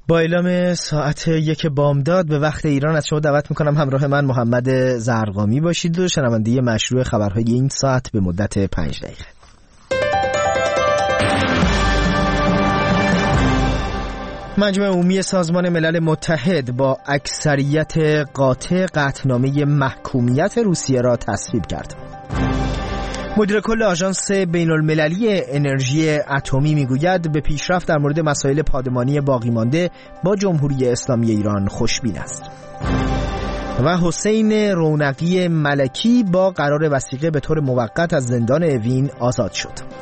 با اعلام ساعت 1 بامداد به وقت ایران از شما دعوت میکنم همراه من محمد زرقامی باشید و شنونده مشروع خبرهای این ساعت به مدت 5 دقیقه. مجمع عمومی سازمان ملل متحد با اکثریت قاطع قطعنامه محکومیت روسیه را تصویب کرد. مدیر کل آژانس بین‌المللی انرژی اتمی میگوید به پیشرفت در مورد مسائل پادمانی باقی مانده با جمهوری اسلامی ایران خوشبین است. و حسین رونقی ملکی با قرار وثیقه به طور موقت از زندان اوین آزاد شد.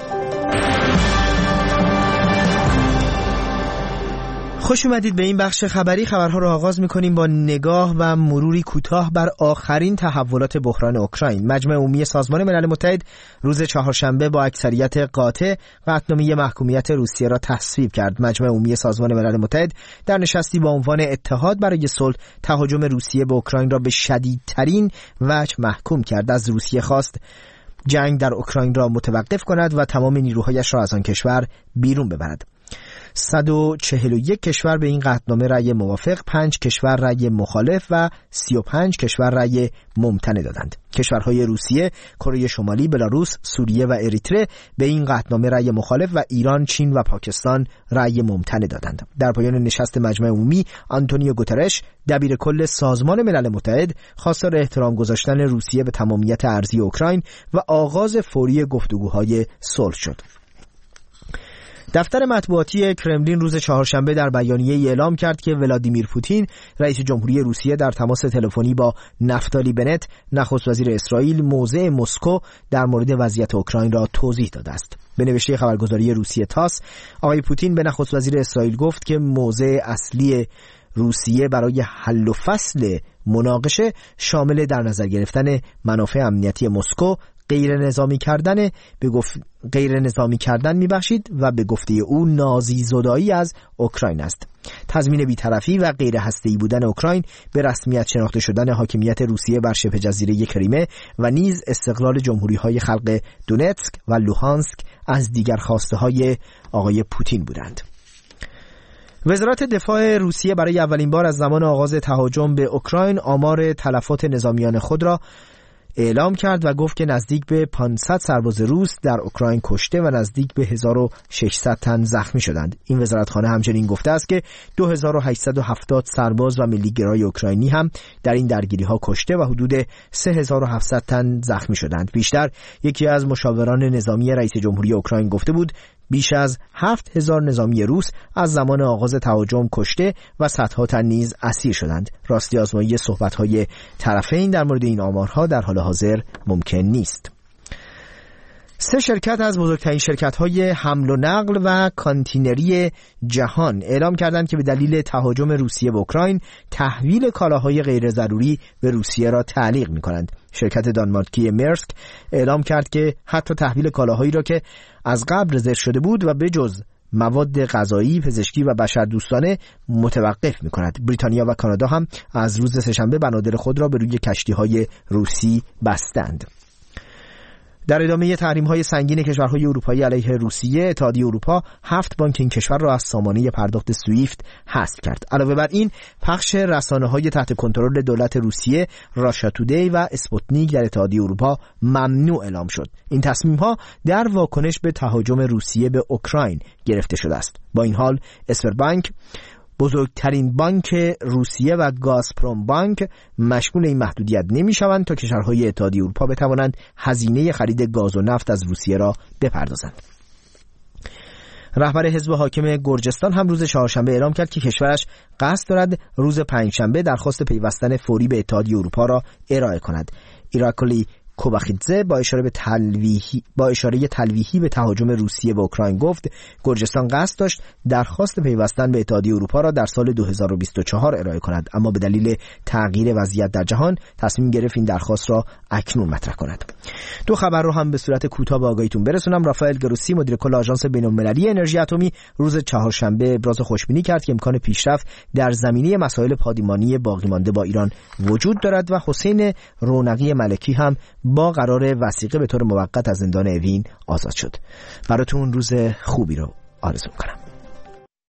خوش اومدید به این بخش خبری. خبرها رو آغاز می‌کنیم با نگاه و مروری کوتاه بر آخرین تحولات بحران اوکراین. مجمع عمومی سازمان ملل متحد روز چهارشنبه با اکثریت قاطع قطعنامه محکومیت روسیه را تصویب کرد. مجمع عمومی سازمان ملل متحد در نشستی با عنوان اتحاد برای صلح تهاجم روسیه به اوکراین را به شدیدترین وجه محکوم کرد. از روسیه خواست جنگ در اوکراین را متوقف کند و تمام نیروهایش را از آن کشور بیرون ببرد. 141 کشور به این قطعنامه رأی موافق، 5 کشور رأی مخالف و 35 کشور رأی ممتنع دادند. کشورهای روسیه، کره شمالی، بلاروس، سوریه و اریتره به این قطعنامه رأی مخالف و ایران، چین و پاکستان رأی ممتنع دادند. در پایان نشست مجمع عمومی، آنتونیو گوترش، دبیر کل سازمان ملل متحد، خواستار احترام گذاشتن روسیه به تمامیت ارضی اوکراین و آغاز فوری گفتگوهای صلح شد. دفتر مطبوعاتی کرملین روز چهارشنبه در بیانیه‌ای اعلام کرد که ولادیمیر پوتین رئیس جمهوری روسیه در تماس تلفنی با نفتالی بنت نخست وزیر اسرائیل موضع مسکو در مورد وضعیت اوکراین را توضیح داده است. به نوشته خبرگزاری روسیه تاس، آقای پوتین به نخست وزیر اسرائیل گفت که موضع اصلی روسیه برای حل و فصل مناقشه شامل در نظر گرفتن منافع امنیتی مسکو، غیر نظامی کردن میبخشید و به گفته او نازی زدایی از اوکراین است. تضمین بی‌طرفی و غیر هسته‌ای بودن اوکراین، به رسمیت شناخته شدن حاکمیت روسیه بر شبه جزیره کریمه و نیز استقلال جمهوری‌های خلق دونتسک و لوهانسک از دیگر خواسته‌های آقای پوتین بودند. وزارت دفاع روسیه برای اولین بار از زمان آغاز تهاجم به اوکراین آمار تلفات نظامیان خود را اعلام کرد و گفت که نزدیک به 500 سرباز روس در اوکراین کشته و نزدیک به 1600 تن زخمی شدند. این وزارتخانه همچنین گفته است که 2870 سرباز و ملیگرای اوکراینی هم در این درگیری‌ها کشته و حدود 3700 تن زخمی شدند. بیشتر یکی از مشاوران نظامی رئیس جمهوری اوکراین گفته بود بیش از 7000 نظامی روس از زمان آغاز تهاجم کشته و صدها تن نیز اسیر شدند. راستی آزمایی صحبت‌های طرفین در مورد این آمارها در حال حاضر ممکن نیست. 3 شرکت از بزرگترین شرکت‌های حمل و نقل و کانتینری جهان اعلام کردند که به دلیل تهاجم روسیه به اوکراین تحویل کالاهای غیر ضروری به روسیه را تعلیق می‌کنند. شرکت دانمارکی مرسک اعلام کرد که حتی تحویل کالاهایی را که از قبل رزرو شده بود و به جز مواد غذایی، پزشکی و بشردوستانه متوقف می‌کند. بریتانیا و کانادا هم از روز سه‌شنبه بنادر خود را به روی کشتی‌های روسی بستند. در ادامه تحریم‌های سنگین کشورهای اروپایی علیه روسیه، اتحادیه اروپا 7 بانک این کشور را از سامانه پرداخت سویفت حذف کرد. علاوه بر این، پخش رسانه‌های تحت کنترل دولت روسیه، راشا تودی و اسپوتنیک در اتحادیه اروپا ممنوع اعلام شد. این تصمیم‌ها در واکنش به تهاجم روسیه به اوکراین گرفته شده است. با این حال، اسپربانک، بزرگترین بانک روسیه و گازپروم بانک مشمول این محدودیت نمی‌شوند تا کشورهای اتحادیه اروپا بتوانند هزینه خرید گاز و نفت از روسیه را بپردازند. رهبر حزب حاکم گرجستان هم روز چهارشنبه اعلام کرد که کشورش قصد دارد روز پنجشنبه درخواست پیوستن فوری به اتحادیه اروپا را ارائه کند. ایراکلی کوباخیدزه با اشاره تلویحی به تهاجم روسیه به اوکراین گفت گرجستان قصد داشت درخواست پیوستن به اتحادیه اروپا را در سال 2024 ارائه کند، اما به دلیل تغییر وضعیت در جهان تصمیم گرفت این درخواست را اکنون مطرح کند. 2 خبر رو هم به صورت کوتاه به آگاهیتون برسونم. رافائل گروسی مدیر کل آژانس بین‌المللی انرژی اتمی روز چهارشنبه ابراز خوشبینی کرد که امکان پیشرفت در زمینه مسائل پادمانی باقی مانده با ایران وجود دارد و حسین رونقی ملکی هم با قرار وثیقه به طور موقت از زندان اوین آزاد شد. براتون روز خوبی رو آرزو می‌کنم.